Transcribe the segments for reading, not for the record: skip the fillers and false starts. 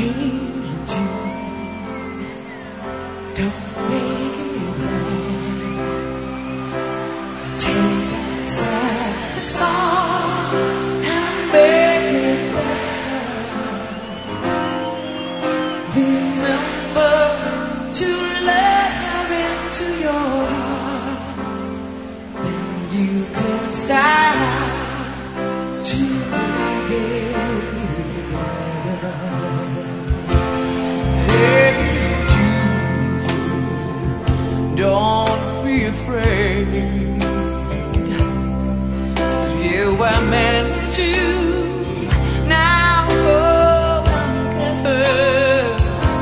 Don't be afraid. You were meant to now go and get her.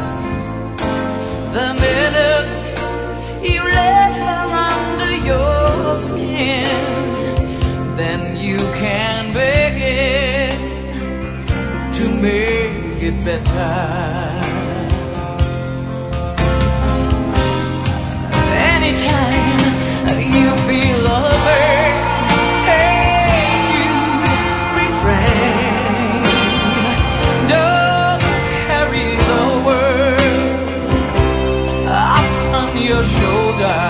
The minute you let her under your skin, then you can begin to make it better. Anytime you feel hurt, hey, you refrain. Don't carry the world upon your shoulder,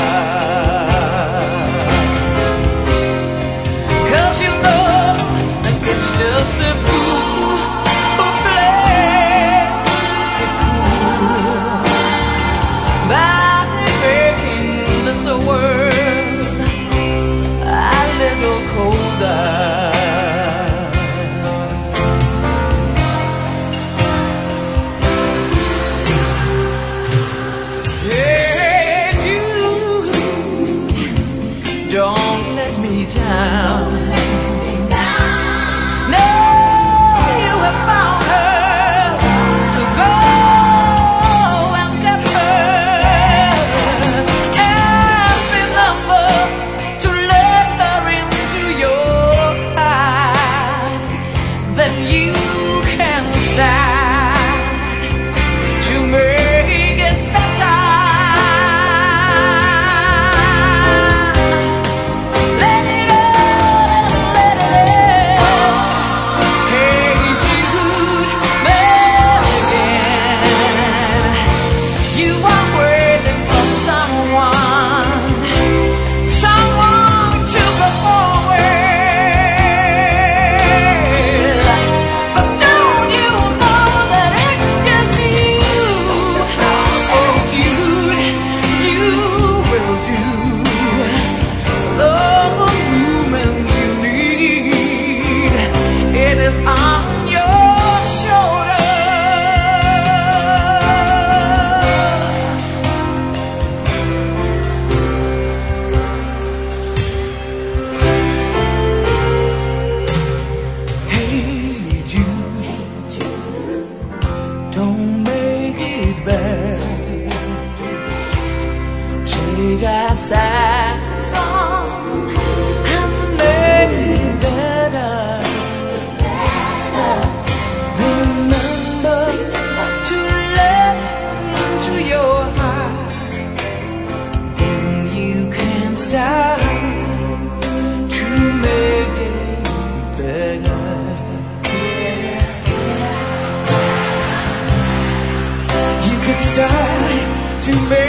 'cause you know that it's just a fool who plays it cool. The world a little colder. Hey, Jude, don't let me down. No, you have found her, so go. Take a sad song and make it better. Remember to let into your heart, then you can start to make it better. You can start to make